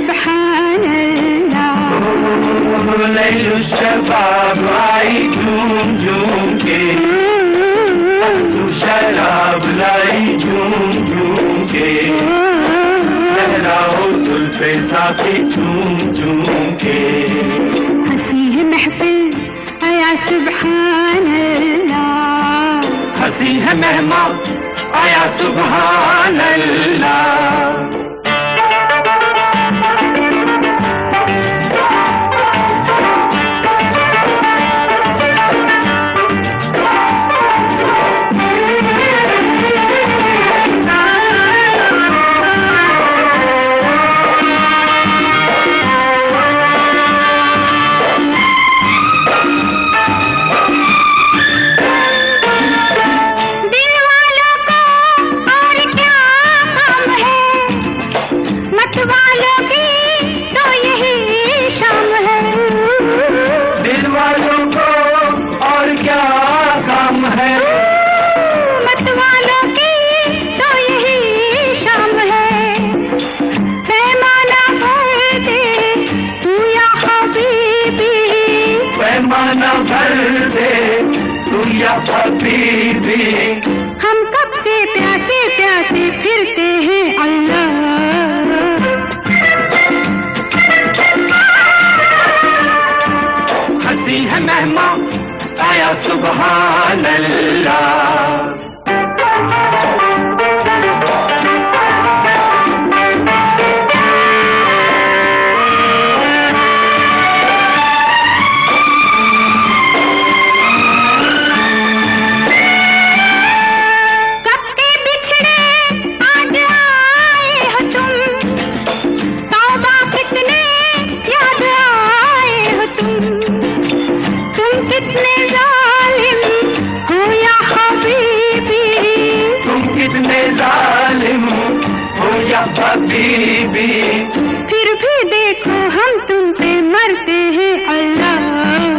सुभान अल्लाह। लैलु शबाब आई झूम झूम के, तू शराब लाई झूम झूम के, लहराओ जुल्फे साथी झूम झूम के। हंसी है महफिल आया सुभान अल्लाह, हंसी है मेहमा आया सुभान अल्लाह। पैमाना भर दे तू या हबीबी, हम कब से प्यासे प्यासे फिरते हैं अल्लाह। हंसी है मेहमा आया सुभान अल्लाह। हबीबी, फिर भी देखो हम तुम पे मरते हैं अल्लाह।